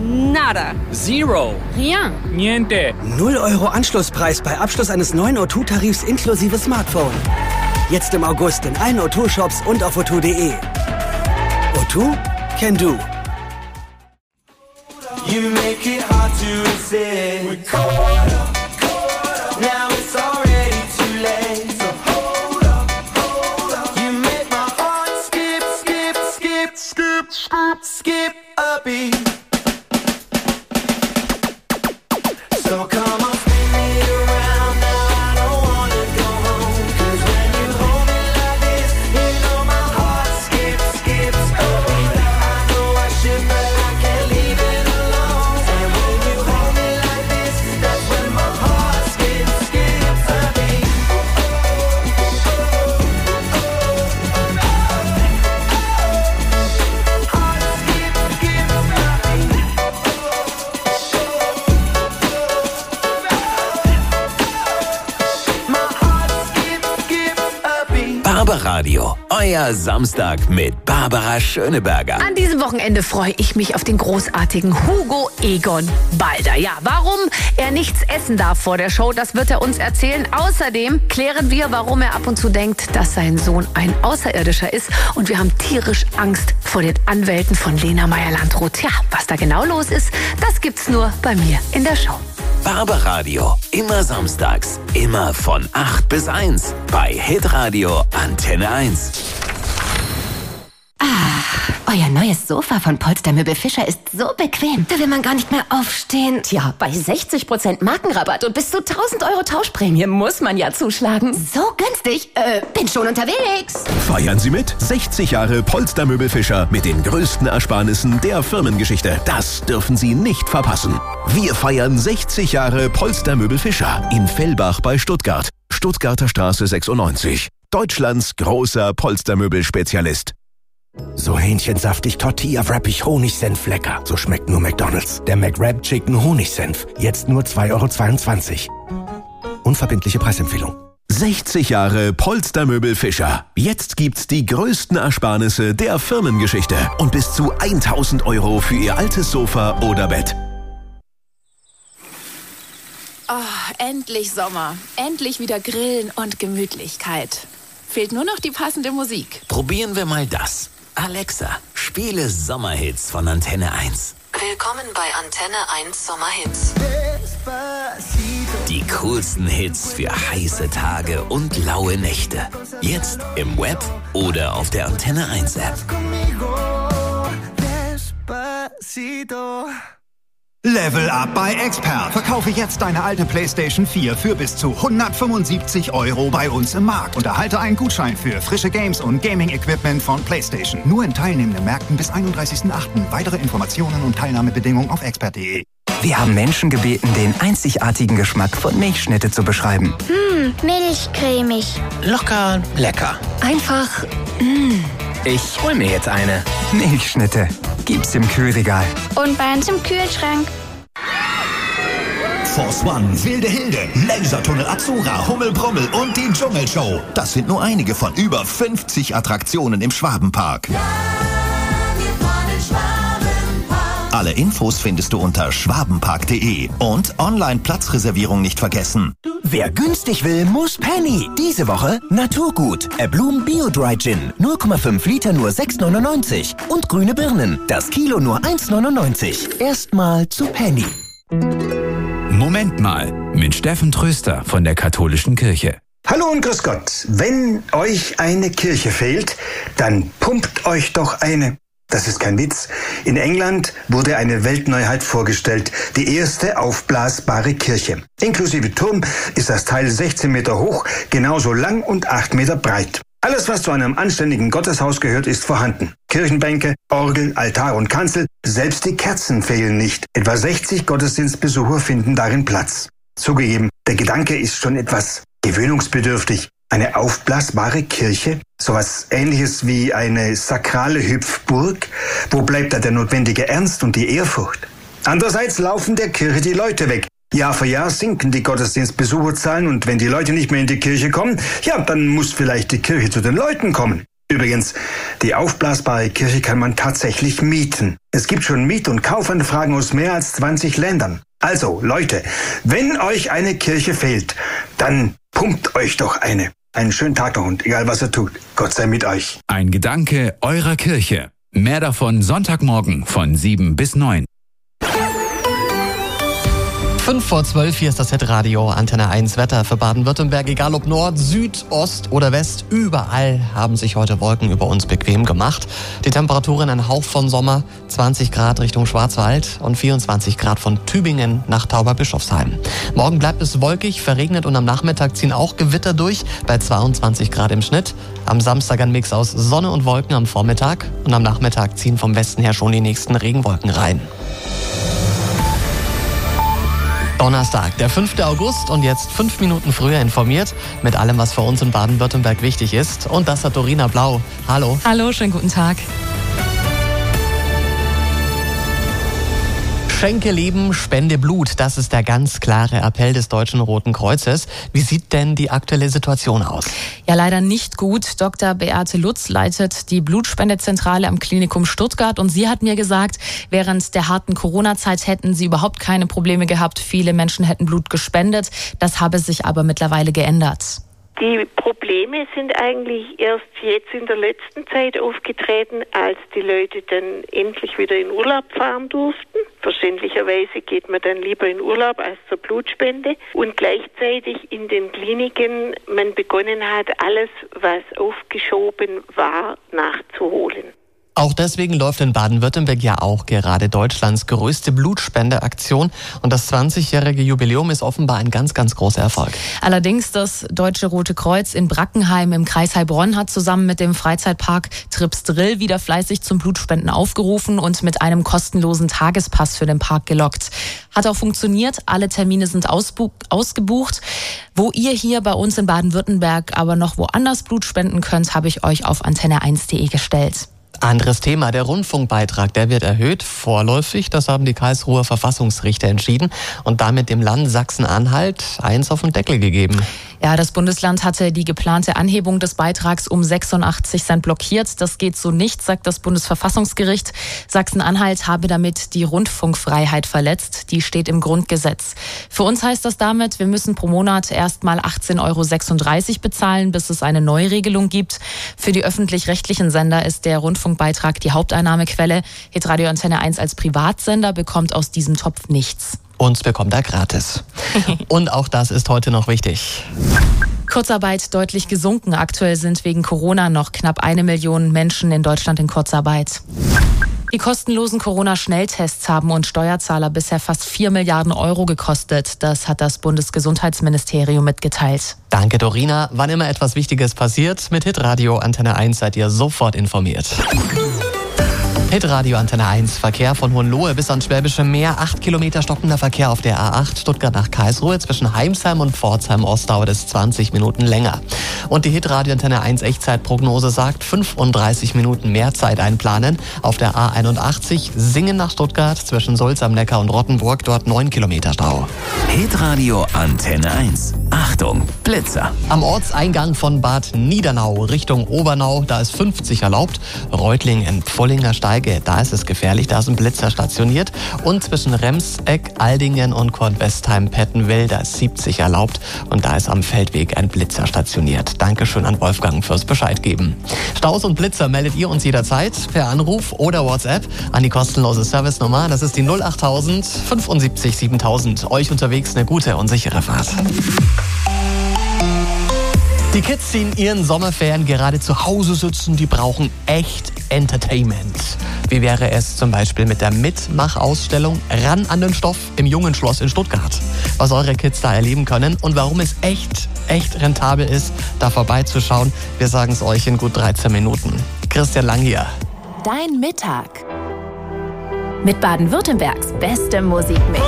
Nada. Zero. Rien. Niente. 0 Euro Anschlusspreis bei Abschluss eines neuen O2-Tarifs inklusive Smartphone. Jetzt im August in allen O2-Shops und auf o2.de. O2 can do. You make it hard to resist. We're caught up. Now it's already too late. So hold up. You make my heart skip a beat. So come on, spin me around. Now I don't wanna go home. 'Cause when you hold me like this, you know my heart skips a beat. I know I should, but I can't leave it alone. And when you hold me like this, that's when my heart skips a beat. Barbaradio, euer Samstag mit Barbara Schöneberger. An diesem Wochenende freue ich mich auf den großartigen Hugo Egon Balder. Ja, warum er nichts essen darf vor der Show, das wird er uns erzählen. Außerdem klären wir, warum er ab und zu denkt, dass sein Sohn ein Außerirdischer ist. Und wir haben tierisch Angst vor den Anwälten von Lena Meyer-Landrut. Tja, was da genau los ist, das gibt's nur bei mir in der Show. Barbaradio, immer samstags, immer von 8 bis 1 bei Hitradio Antenne 1. Euer neues Sofa von Polstermöbel Fischer ist so bequem. Da will man gar nicht mehr aufstehen. Tja, bei 60% Markenrabatt und bis zu 1.000 Euro Tauschprämie muss man ja zuschlagen. So günstig? Bin schon unterwegs. Feiern Sie mit. 60 Jahre Polstermöbel Fischer mit den größten Ersparnissen der Firmengeschichte. Das dürfen Sie nicht verpassen. Wir feiern 60 Jahre Polstermöbel Fischer in Fellbach bei Stuttgart. Stuttgarter Straße 96. Deutschlands großer Polstermöbel-Spezialist. So hähnchensaftig Tortilla-wrappig Honigsenf-lecker. So schmeckt nur McDonald's. Der McWrap Chicken Honigsenf. Jetzt nur 2,22 €. Unverbindliche Preisempfehlung. 60 Jahre Polstermöbel Fischer. Jetzt gibt's die größten Ersparnisse der Firmengeschichte. Und bis zu 1.000 Euro für Ihr altes Sofa oder Bett. Oh, endlich Sommer. Endlich wieder Grillen und Gemütlichkeit. Fehlt nur noch die passende Musik. Probieren wir mal das. Alexa, spiele Sommerhits von Antenne 1. Willkommen bei Antenne 1 Sommerhits. Die coolsten Hits für heiße Tage und laue Nächte. Jetzt im Web oder auf der Antenne 1 App. Level up bei Expert. Verkaufe jetzt deine alte PlayStation 4 für bis zu 175 € bei uns im Markt. Und erhalte einen Gutschein für frische Games und Gaming-Equipment von PlayStation. Nur in teilnehmenden Märkten bis 31.08. Weitere Informationen und Teilnahmebedingungen auf expert.de. Wir haben Menschen gebeten, den einzigartigen Geschmack von Milchschnitte zu beschreiben. Milchcremig. Locker, lecker. Einfach, Ich hol mir jetzt eine. Milchschnitte. Gibt's im Kühlregal. Und bei uns im Kühlschrank. Force One, Wilde Hilde, Lasertunnel Azura, Hummelbrummel und die Dschungelshow. Das sind nur einige von über 50 Attraktionen im Schwabenpark. Alle Infos findest du unter schwabenpark.de und Online-Platzreservierung nicht vergessen. Wer günstig will, muss Penny. Diese Woche Naturgut. Erblum Bio Dry Gin. 0,5 Liter nur 6,99. Und grüne Birnen. Das Kilo nur 1,99. Erstmal zu Penny. Moment mal. Mit Steffen Tröster von der Katholischen Kirche. Hallo und grüß Gott. Wenn euch eine Kirche fehlt, dann pumpt euch doch eine. Das ist kein Witz. In England wurde eine Weltneuheit vorgestellt. Die erste aufblasbare Kirche. Inklusive Turm ist das Teil 16 Meter hoch, genauso lang und 8 Meter breit. Alles, was zu einem anständigen Gotteshaus gehört, ist vorhanden. Kirchenbänke, Orgel, Altar und Kanzel, selbst die Kerzen fehlen nicht. Etwa 60 Gottesdienstbesucher finden darin Platz. Zugegeben, der Gedanke ist schon etwas gewöhnungsbedürftig. Eine aufblasbare Kirche? Sowas Ähnliches wie eine sakrale Hüpfburg? Wo bleibt da der notwendige Ernst und die Ehrfurcht? Andererseits laufen der Kirche die Leute weg. Jahr für Jahr sinken die Gottesdienstbesucherzahlen und wenn die Leute nicht mehr in die Kirche kommen, ja, dann muss vielleicht die Kirche zu den Leuten kommen. Übrigens, die aufblasbare Kirche kann man tatsächlich mieten. Es gibt schon Miet- und Kaufanfragen aus mehr als 20 Ländern. Also, Leute, wenn euch eine Kirche fehlt, dann pumpt euch doch eine. Einen schönen Tag noch und egal was ihr tut, Gott sei mit euch. Ein Gedanke eurer Kirche. Mehr davon Sonntagmorgen von 7 bis 9. 5:12, hier ist das Hitradio Antenne 1 Wetter für Baden-Württemberg. Egal ob Nord, Süd, Ost oder West, überall haben sich heute Wolken über uns bequem gemacht. Die Temperaturen ein Hauch von Sommer, 20 Grad Richtung Schwarzwald und 24 Grad von Tübingen nach Tauberbischofsheim. Morgen bleibt es wolkig, verregnet und am Nachmittag ziehen auch Gewitter durch bei 22 Grad im Schnitt. Am Samstag ein Mix aus Sonne und Wolken am Vormittag und am Nachmittag ziehen vom Westen her schon die nächsten Regenwolken rein. Donnerstag, der 5. August und jetzt 5 Minuten früher informiert mit allem, was für uns in Baden-Württemberg wichtig ist. Und das hat Dorina Blau. Hallo. Hallo, schönen guten Tag. Schenke Leben, spende Blut. Das ist der ganz klare Appell des Deutschen Roten Kreuzes. Wie sieht denn die aktuelle Situation aus? Ja, leider nicht gut. Dr. Beate Lutz leitet die Blutspendezentrale am Klinikum Stuttgart und sie hat mir gesagt, während der harten Corona-Zeit hätten sie überhaupt keine Probleme gehabt. Viele Menschen hätten Blut gespendet. Das habe sich aber mittlerweile geändert. Die Probleme sind eigentlich erst jetzt in der letzten Zeit aufgetreten, als die Leute dann endlich wieder in Urlaub fahren durften. Verständlicherweise geht man dann lieber in Urlaub als zur Blutspende. Und gleichzeitig in den Kliniken man begonnen hat, alles, was aufgeschoben war, nachzuholen. Auch deswegen läuft in Baden-Württemberg ja auch gerade Deutschlands größte Blutspendeaktion. Und das 20-jährige Jubiläum ist offenbar ein ganz, ganz großer Erfolg. Allerdings das Deutsche Rote Kreuz in Brackenheim im Kreis Heilbronn hat zusammen mit dem Freizeitpark Trips Drill wieder fleißig zum Blutspenden aufgerufen und mit einem kostenlosen Tagespass für den Park gelockt. Hat auch funktioniert. Alle Termine sind ausgebucht. Wo ihr hier bei uns in Baden-Württemberg aber noch woanders Blut spenden könnt, habe ich euch auf antenne1.de gestellt. Anderes Thema, der Rundfunkbeitrag, der wird erhöht, vorläufig, das haben die Karlsruher Verfassungsrichter entschieden und damit dem Land Sachsen-Anhalt eins auf den Deckel gegeben. Ja, das Bundesland hatte die geplante Anhebung des Beitrags um 86 Cent blockiert. Das geht so nicht, sagt das Bundesverfassungsgericht. Sachsen-Anhalt habe damit die Rundfunkfreiheit verletzt. Die steht im Grundgesetz. Für uns heißt das damit, wir müssen pro Monat erstmal 18,36 € bezahlen, bis es eine Neuregelung gibt. Für die öffentlich-rechtlichen Sender ist der Rundfunkbeitrag die Haupteinnahmequelle. Hitradio Antenne 1 als Privatsender bekommt aus diesem Topf nichts. Uns bekommt er gratis. Und auch das ist heute noch wichtig. Kurzarbeit deutlich gesunken. Aktuell sind wegen Corona noch knapp 1 Million Menschen in Deutschland in Kurzarbeit. Die kostenlosen Corona-Schnelltests haben uns Steuerzahler bisher fast 4 Milliarden € gekostet. Das hat das Bundesgesundheitsministerium mitgeteilt. Danke, Dorina. Wann immer etwas Wichtiges passiert, mit Hitradio Antenne 1 seid ihr sofort informiert. Hitradio Antenne 1, Verkehr von Hohenlohe bis ans Schwäbische Meer. 8 Kilometer stockender Verkehr auf der A8 Stuttgart nach Karlsruhe. Zwischen Heimsheim und Pforzheim Ost dauert es 20 Minuten länger. Und die Hitradio Antenne 1 Echtzeitprognose sagt, 35 Minuten mehr Zeit einplanen. Auf der A81 Singen nach Stuttgart zwischen Sulz am Neckar und Rottenburg, dort 9 Kilometer Stau. Hitradio Antenne 1. Achtung, Blitzer. Am Ortseingang von Bad Niedernau Richtung Obernau, da ist 50 erlaubt. Reutling in Pfullinger Steige, da ist es gefährlich, da ist ein Blitzer stationiert. Und zwischen Remseck, Aldingen und Kornwestheim-Pettenwil, da ist 70 erlaubt. Und da ist am Feldweg ein Blitzer stationiert. Dankeschön an Wolfgang fürs Bescheid geben. Staus und Blitzer meldet ihr uns jederzeit per Anruf oder WhatsApp an die kostenlose Servicenummer. Das ist die 08000 75 7000. Euch unterwegs eine gute und sichere Fahrt. Die Kids, die in ihren Sommerferien gerade zu Hause sitzen, die brauchen echt Entertainment. Wie wäre es zum Beispiel mit der Mitmachausstellung Ran an den Stoff im Jungenschloss in Stuttgart? Was eure Kids da erleben können und warum es echt rentabel ist, da vorbeizuschauen, wir sagen es euch in gut 13 Minuten. Christian Lang hier. Dein Mittag mit Baden-Württembergs bestem Musikmix.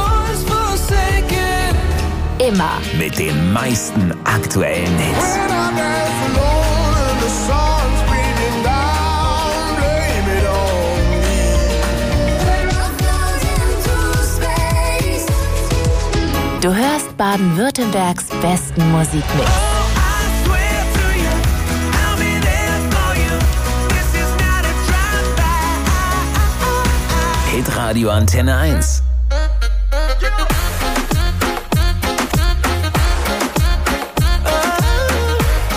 Immer mit den meisten aktuellen Hits. Du hörst Baden-Württembergs besten Musikmix. Hitradio Antenne 1.